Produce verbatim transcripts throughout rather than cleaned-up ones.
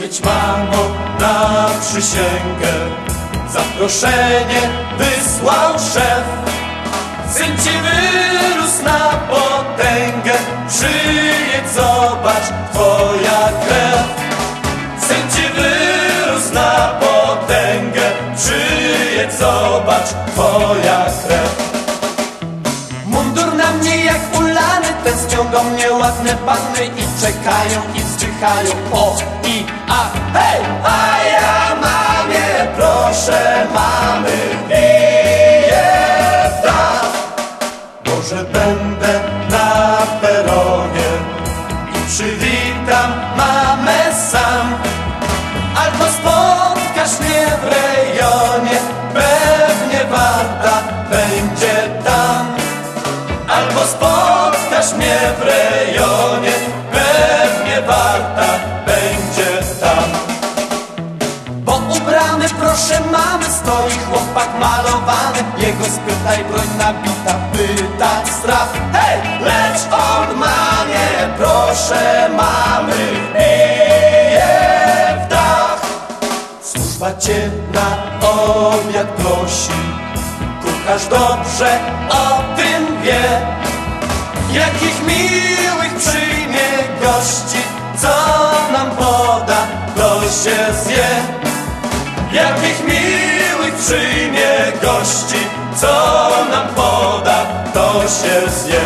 być mamą na przysięgę. Zaproszenie wysłał szef. Syn ci wyrósł na potęgę, przyjedź, zobacz, twoja krew. Syn ci wyrósł na potęgę, przyjedź, zobacz, twoja krew. Mundur na mnie jak ulany, tęsknią do mnie ładne panny i czekają i wzdychają o i a. Hej! A ja mamie, proszę mamy, biję w dach. Może będę na peronie i przywitam mamę sam, albo spotkasz mnie w rejonie, pewnie warta będzie tam. Albo spotkasz mnie w rejonie, pewnie warta będzie tam. Bo u bramy, proszę mamy, stoi chłopak malowany. Jego spytaj, broń nabita, pyta strach. Hej! Lecz on mamie, proszę mamy, bije w dach. Służba cię na obiad prosi, kucharz dobrze o tym wie. Jakich miłych przyjmie gości, co nam poda, to się zje. Jakich miłych przyjmie gości, co nam poda, to się zje.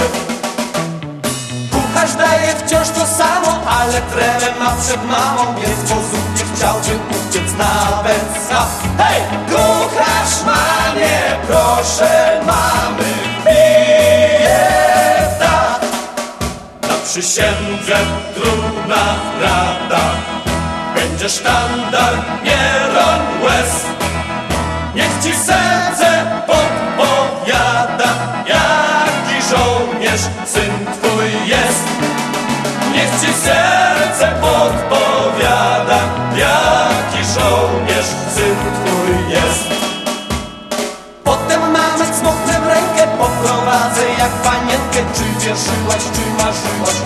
Kucharz daje wciąż to samo, ale tremę ma przed mamą, więc w sposób nie chciałby uciec nawet sam. Hej! Kucharz mamie, proszę mamy, bije w dach. Na przysiędze trudna rada, będzie sztandar, nie roń łez. Niech ci serce podpowiada, jaki żołnierz syn twój jest. Niech ci serce podpowiada, jaki żołnierz syn twój jest. Potem mamy cmoknę w rękę, poprowadzę jak panienkę. Czy wierzyłaś, czy marzyłaś